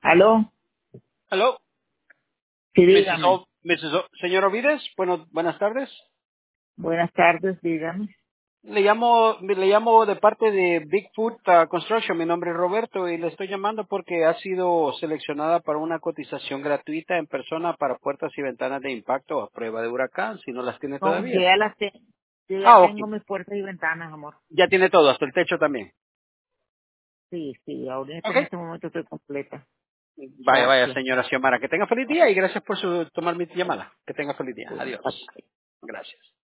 ¿Aló? Hello, Sí, Mrs. dígame. Señor Ovides, buenas tardes. Buenas tardes, dígame. Le llamo de parte de Bigfoot Construction. Mi nombre es Roberto y le estoy llamando porque ha sido seleccionada para una cotización gratuita en persona para puertas y ventanas de impacto a prueba de huracán, si no las tiene No, todavía. yo ya Ah, ok. tengo mis puertas y ventanas, amor. Ya tiene todo, hasta el techo también. Sí, sí, ahorita Ok. en este momento estoy completa. Vaya, Gracias. señora Xiomara. Que tenga feliz día y gracias por tomar mi llamada. Que tenga feliz día. Adiós. Gracias.